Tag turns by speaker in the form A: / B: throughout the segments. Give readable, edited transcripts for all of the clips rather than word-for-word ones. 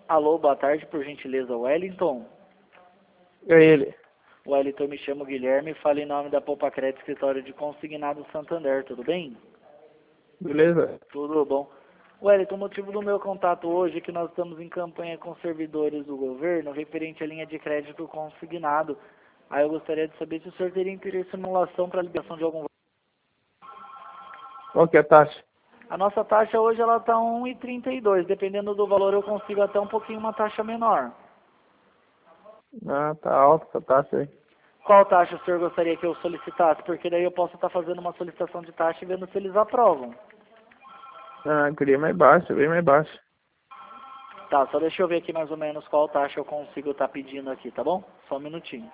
A: Alô, boa tarde, por gentileza, Wellington.
B: É ele.
A: Wellington, me chamo Guilherme e falo em nome da Poupa Crédito Escritório de Consignado Santander, tudo bem?
B: Beleza?
A: Tudo bom. Wellington, o motivo do meu contato hoje é que nós estamos em campanha com servidores do governo referente à linha de crédito consignado. Aí eu gostaria de saber se o senhor teria interesse em simulação para liberação de algum.
B: Qual que é a taxa?
A: A nossa taxa hoje ela está 1,32. Dependendo do valor eu consigo até um pouquinho uma taxa menor.
B: Ah, tá alta essa taxa aí.
A: Qual taxa o senhor gostaria que eu solicitasse? Porque daí eu posso estar fazendo uma solicitação de taxa e vendo se eles aprovam.
B: Ah, eu queria mais baixa, bem mais baixa.
A: Tá, só deixa eu ver aqui mais ou menos qual taxa eu consigo estar pedindo aqui, tá bom? Só um minutinho.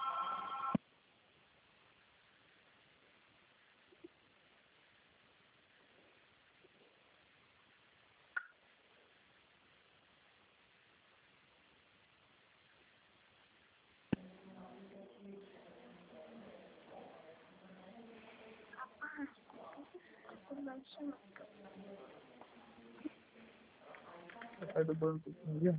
B: Sai do banco.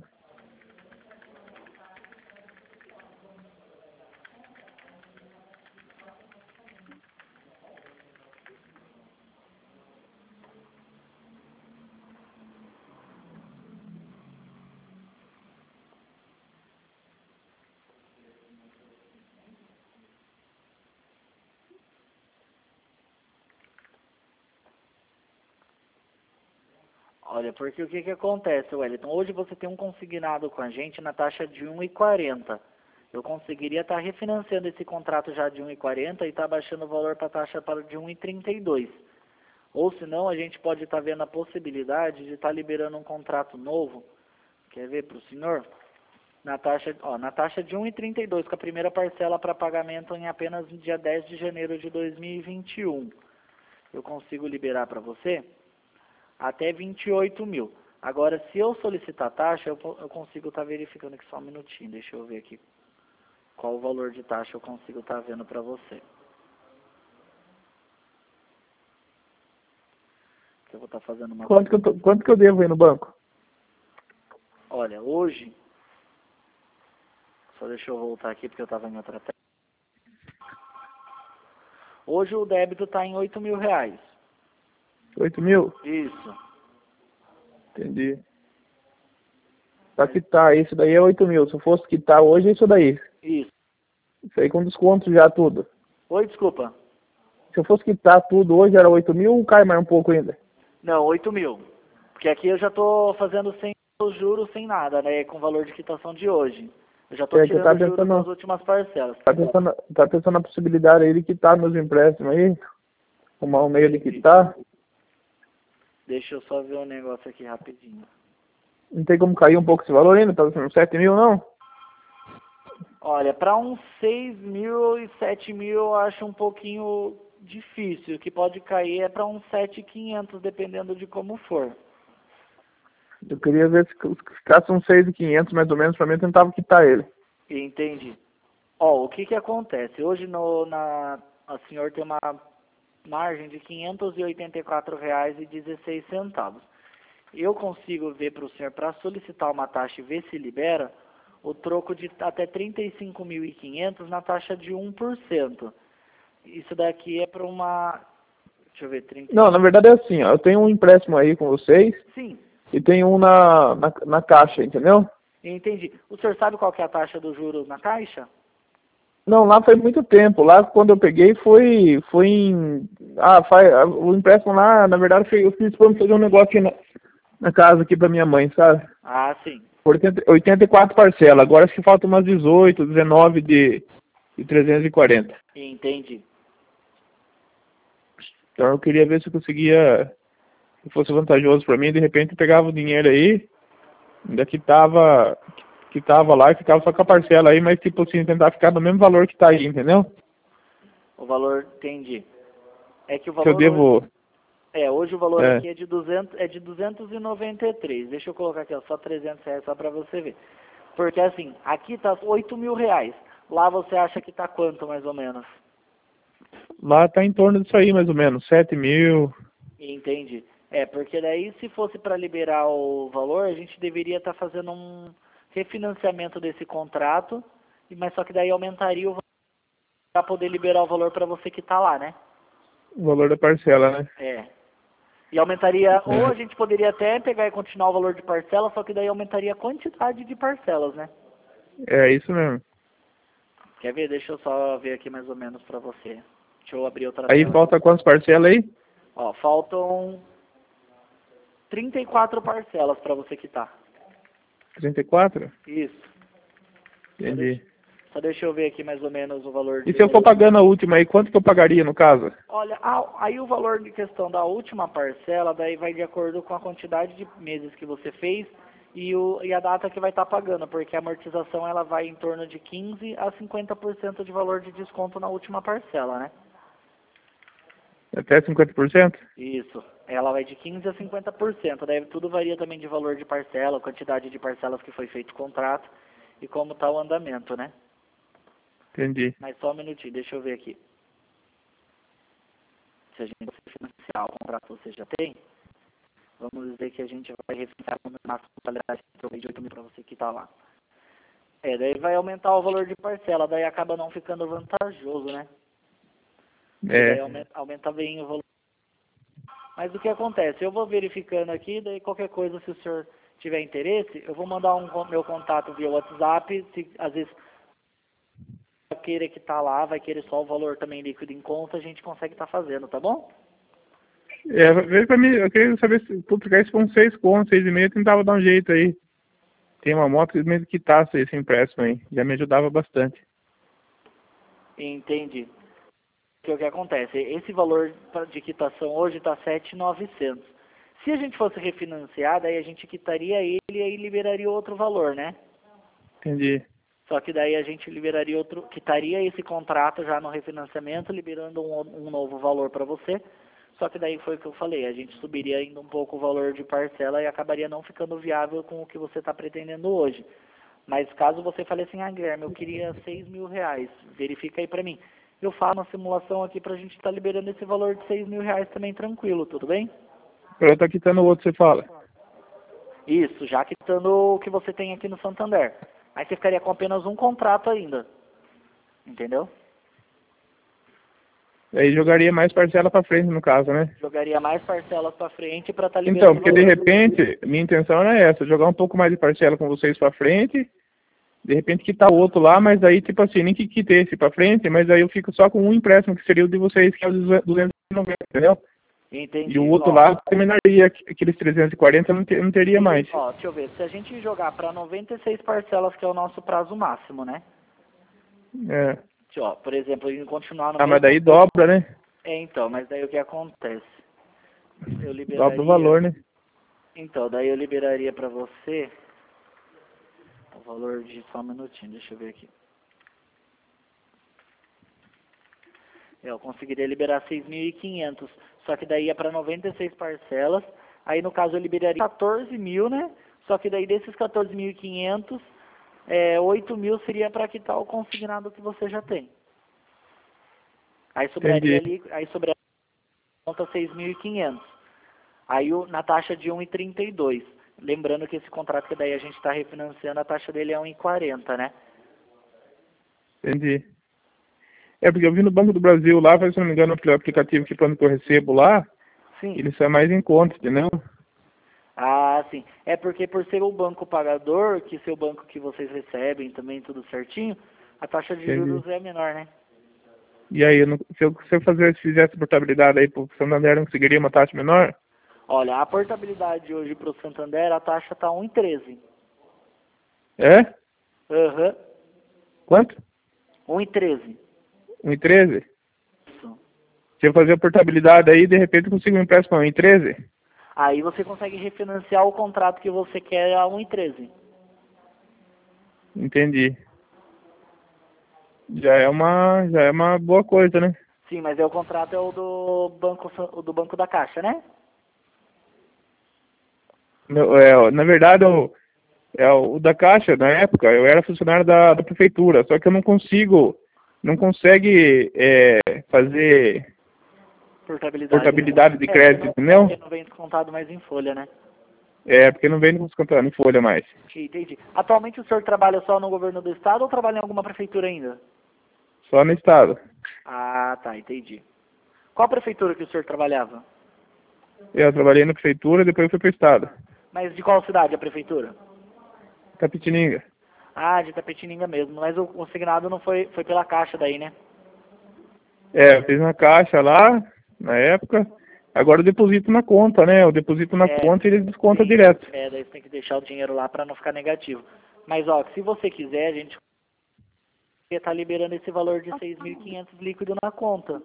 A: Olha, porque o que que acontece, Wellington? Hoje você tem um consignado com a gente na taxa de 1,40. Eu conseguiria estar refinanciando esse contrato já de 1,40 e estar baixando o valor para a taxa para de 1,32. Ou senão a gente pode estar vendo a possibilidade de estar liberando um contrato novo. Quer ver para o senhor? Na taxa de 1,32, com a primeira parcela para pagamento em apenas no dia 10 de janeiro de 2021. Eu consigo liberar para você até 28 mil. Agora, se eu solicitar a taxa, eu consigo estar verificando aqui só um minutinho. Deixa eu ver aqui qual o valor de taxa eu consigo estar vendo para você. Eu vou estar fazendo uma...
B: Quanto que eu devo aí no banco?
A: Olha, hoje... Só deixa eu voltar aqui porque eu estava em outra tela. Hoje o débito está em R$ 8.000.
B: 8 mil?
A: Isso.
B: Entendi. Pra quitar, isso daí é 8 mil. Se eu fosse quitar hoje, é isso daí.
A: Isso.
B: Isso aí com desconto já tudo.
A: Oi, desculpa.
B: Se eu fosse quitar tudo hoje, era 8 mil ou cai mais um pouco ainda?
A: Não, 8.000. Porque aqui eu já estou fazendo sem os juros, sem nada, né? Com o valor de quitação de hoje. Eu já estou
B: É que eu
A: tirando
B: tava
A: os juros das
B: pensando,
A: últimas parcelas.
B: tá pensando na possibilidade aí de quitar meus empréstimos aí. Arrumar um meio de quitar.
A: Deixa eu só ver um negócio aqui rapidinho.
B: Não tem como cair um pouco esse valor ainda? Tá uns 7 mil, não?
A: Olha, para uns 6.000 e 7.000 eu acho um pouquinho difícil. O que pode cair é para uns 7.500, dependendo de como for.
B: Eu queria ver se ficasse uns 6.500 mais ou menos, pra mim eu tentava quitar ele.
A: Entendi. Ó, o que que acontece? Hoje a senhor tem uma margem de R$ 584,16. Eu consigo ver para o senhor, para solicitar uma taxa e ver se libera, o troco de até 35.500 na taxa de 1%. Isso daqui é para uma... Deixa eu ver, 30...
B: Não, na verdade é assim, ó, eu tenho um empréstimo aí com vocês
A: Sim,
B: e tenho um na caixa, entendeu?
A: entendi. O senhor sabe qual que é a taxa dos juros na Caixa?
B: Não, lá foi muito tempo. Lá quando eu peguei foi em. O empréstimo lá, na verdade, eu fiz pra fazer um negócio aqui na casa aqui pra minha mãe, sabe?
A: Ah, sim.
B: Por 84 parcelas. Agora acho que falta umas 18, 19 de 340.
A: Entendi.
B: Então eu queria ver se eu conseguia, se fosse vantajoso pra mim, de repente eu pegava o dinheiro aí, ainda que tava lá e ficava só com a parcela aí, mas tipo assim, tentar ficar no mesmo valor que tá aí, entendeu?
A: O valor, entendi. É que o
B: Que eu
A: valor hoje...
B: devo.
A: hoje o valor
B: É,
A: aqui é de 293. Deixa eu colocar aqui, ó, só R$ 300 só para você ver. Porque assim, aqui tá R$ 8.000. Lá você acha que tá quanto, mais ou menos?
B: lá tá em torno disso aí, mais ou menos, 7 mil.
A: Entendi. É, porque daí se fosse para liberar o valor, a gente deveria estar fazendo um refinanciamento desse contrato, mas só que daí aumentaria o valor para poder liberar o valor para você que está lá, né?
B: O valor da parcela, né?
A: É. E aumentaria, ou a gente poderia até pegar e continuar o valor de parcela, só que daí aumentaria a quantidade de parcelas, né?
B: É isso mesmo.
A: Quer ver? Deixa eu só ver aqui mais ou menos para você. Deixa eu abrir outra
B: Aí
A: tela.
B: falta quantas parcelas aí?
A: Ó, faltam 34 parcelas para você quitar.
B: 34?
A: Isso.
B: Entendi.
A: Só deixa eu ver aqui mais ou menos o valor
B: E
A: de...
B: se eu for pagando a última aí, quanto que eu pagaria no caso?
A: Olha, aí o valor de questão da última parcela, daí vai de acordo com a quantidade de meses que você fez e a data que vai estar pagando, porque a amortização ela vai em torno de 15 a 50% de valor de desconto na última parcela, né?
B: Até 50%?
A: Isso. Ela vai de 15 a 50%. Daí tudo varia também de valor de parcela, quantidade de parcelas que foi feito o contrato e como está o andamento, né?
B: Entendi.
A: Mas só um minutinho, deixa eu ver aqui. Se a gente financiar o contrato você já tem, vamos dizer que a gente vai refinanciar com o máximo de 8 mil para você que está lá. É, daí vai aumentar o valor de parcela, daí acaba não ficando vantajoso, né?
B: É.
A: Daí aumenta bem o valor. Mas o que acontece? Eu vou verificando aqui, daí qualquer coisa, se o senhor tiver interesse, eu vou mandar meu contato via WhatsApp, se às vezes queira que tá lá, vai querer só o valor também líquido em conta, a gente consegue estar fazendo, tá bom?
B: Vê pra mim, eu queria saber se tu pegar isso com 6 contos, 6,5, eu tentava dar um jeito aí. Tem uma moto que mesmo quitasse esse empréstimo aí, já me ajudava bastante.
A: Entendi. O que acontece? Esse valor de quitação hoje está 7.900. Se a gente fosse refinanciar, daí a gente quitaria ele e aí liberaria outro valor, né?
B: Entendi.
A: Só que daí a gente liberaria outro, quitaria esse contrato já no refinanciamento, liberando um novo valor para você. Só que daí foi o que eu falei, a gente subiria ainda um pouco o valor de parcela e acabaria não ficando viável com o que você está pretendendo hoje. Mas caso você fale assim, Guilherme, eu queria 6 mil reais, verifica aí para mim. Eu faço uma simulação aqui para a gente estar liberando esse valor de 6 mil reais também tranquilo, tudo bem?
B: Eu tô quitando o outro, você fala.
A: Isso, já quitando o que você tem aqui no Santander. Aí você ficaria com apenas um contrato ainda. Entendeu?
B: Aí jogaria mais parcela pra frente, no caso, né?
A: Jogaria mais parcelas para frente para estar liberando
B: Então, porque de
A: o valor.
B: repente, minha intenção era essa, jogar um pouco mais de parcela com vocês pra frente, de repente quitar o outro lá, mas aí, tipo assim, nem que quite esse pra frente, mas aí eu fico só com um empréstimo, que seria o de vocês, que é o de 290, entendeu?
A: Entendi.
B: E o outro lá terminaria aqueles 340, não teria mais.
A: Ó, deixa eu ver, se a gente jogar para 96 parcelas, que é o nosso prazo máximo, né?
B: É.
A: Ó, por exemplo, em continuar no
B: Ah, mas
A: mesmo...
B: daí dobra, né?
A: Então, mas daí o que acontece? Eu liberaria...
B: Dobra o valor, né?
A: Então, daí eu liberaria para você o valor de... Só um minutinho, deixa eu ver aqui. Eu conseguiria liberar 6.500, só que daí é para 96 parcelas. Aí, no caso, eu liberaria 14 mil, né? Só que daí desses 14.500, 8 mil seria para quitar o consignado que você já tem. Aí sobraria ali, aí sobraria conta 6.500. Aí na taxa de 1,32. Lembrando que esse contrato que daí a gente está refinanciando, a taxa dele é 1,40, né?
B: Entendi. É porque eu vi no Banco do Brasil lá, se não me engano, o aplicativo que quando eu recebo lá,
A: Sim.
B: ele sai mais em conta, entendeu?
A: Ah, sim. É porque por ser o banco pagador, que ser o banco que vocês recebem também tudo certinho, a taxa de juros é menor, né?
B: E aí, se eu fizesse portabilidade aí pro Santander, não conseguiria uma taxa menor?
A: Olha, a portabilidade hoje pro Santander, a taxa tá 1,13.
B: É?
A: Aham.
B: Quanto?
A: 1,13.
B: 1,13?
A: Isso.
B: Se eu fazer a portabilidade aí, de repente eu consigo um empréstimo a 1,13?
A: Aí você consegue refinanciar o contrato que você quer a 1,13.
B: Entendi. Já é uma boa coisa, né?
A: Sim, mas o contrato é o do banco da Caixa, né?
B: Na verdade, o da Caixa, na época, eu era funcionário da prefeitura, só que eu não consegue fazer portabilidade de crédito, entendeu?
A: Não vem descontado mais em folha, né?
B: É, porque não vem descontando em folha mais.
A: Entendi. Atualmente o senhor trabalha só no governo do estado ou trabalha em alguma prefeitura ainda?
B: Só no estado.
A: Ah, tá, entendi. Qual prefeitura que o senhor trabalhava?
B: Eu trabalhei na prefeitura, depois fui pro estado.
A: Mas de qual cidade a prefeitura?
B: Tapetininga.
A: Ah, de Itapetininga mesmo. Mas o consignado não foi pela Caixa daí, né?
B: É, eu fiz na caixa lá, na época. Agora eu deposito na conta, né? Eu deposito na conta e eles descontam direto.
A: Daí você tem que deixar o dinheiro lá para não ficar negativo. Mas, ó, se você quiser, a gente tá liberando esse valor de 6.500 líquido na conta.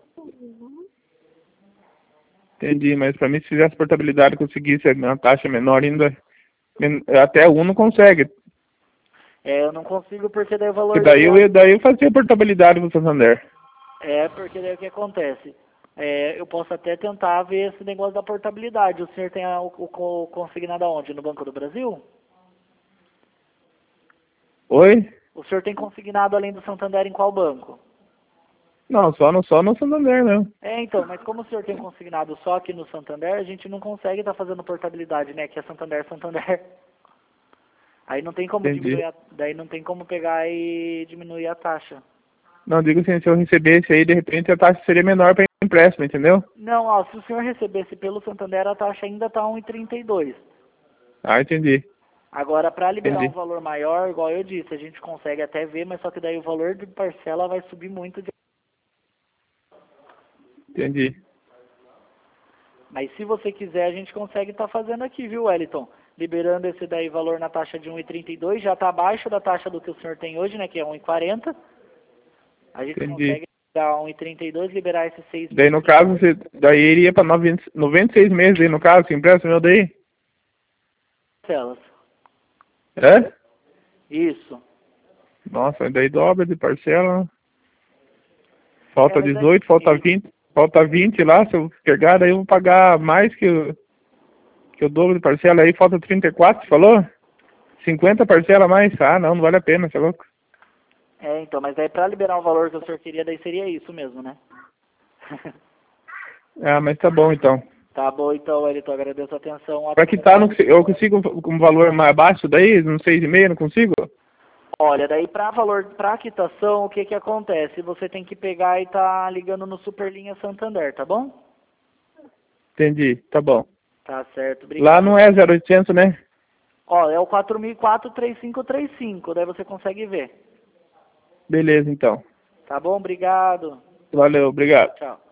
B: Entendi, mas pra mim se fizesse portabilidade, conseguisse uma taxa menor ainda, até um não consegue.
A: Eu não consigo porque daí o valor...
B: Porque daí eu fazia portabilidade no Santander.
A: Porque daí o que acontece? Eu posso até tentar ver esse negócio da portabilidade. O senhor tem o consignado aonde? No Banco do Brasil?
B: Oi?
A: O senhor tem consignado além do Santander em qual banco?
B: Não, só no Santander, né?
A: Então, mas como o senhor tem consignado só aqui no Santander, a gente não consegue estar fazendo portabilidade, né? Que é Santander. Aí não tem como diminuir, daí não tem como pegar e diminuir a taxa.
B: Não, digo assim, se eu recebesse aí, de repente a taxa seria menor para empréstimo, entendeu?
A: Não, ó, se o senhor recebesse pelo Santander, a taxa ainda tá 1,32.
B: Ah, entendi.
A: Agora, para liberar um valor maior, igual eu disse, a gente consegue até ver, mas só que daí o valor de parcela vai subir muito.
B: Entendi.
A: Mas se você quiser, a gente consegue estar fazendo aqui, viu, Wellington? Liberando esse daí valor na taxa de 1,32, já está abaixo da taxa do que o senhor tem hoje, né, que é 1,40. A gente consegue dar 1,32, liberar esses 6 meses.
B: Daí no caso, daí iria para 96 meses aí no caso, esse empréstimo meu daí?
A: Parcelas.
B: É?
A: Isso.
B: Nossa, daí dobra de parcela. Falta 18, falta 20 lá, se eu pegar, daí eu vou pagar mais que o dobro de parcela, aí falta 34, você falou? 50 parcela a mais? Ah, não vale a pena, você é louco?
A: Então, mas daí para liberar o valor que o senhor queria, daí seria isso mesmo, né?
B: Ah, mas tá bom então.
A: Tá bom então, Wellington, agradeço a atenção.
B: Pra quitar, eu consigo um valor mais baixo daí, no 6,5, não consigo?
A: Olha, daí para quitação, o que que acontece? Você tem que pegar e tá ligando no Superlinha Santander, tá bom?
B: Entendi, tá bom.
A: Tá certo, obrigado.
B: Lá não é 0800, né?
A: Ó, é o 4004-3535, daí você consegue ver.
B: Beleza, então.
A: Tá bom? Obrigado.
B: Valeu, obrigado.
A: Tchau.